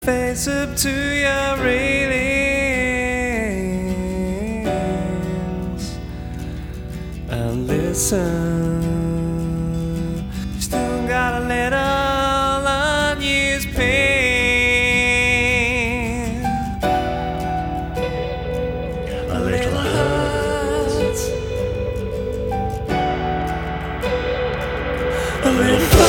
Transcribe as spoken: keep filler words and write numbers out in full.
Face up to your railings and listen. You still got a little unused pain, a little hurt, a little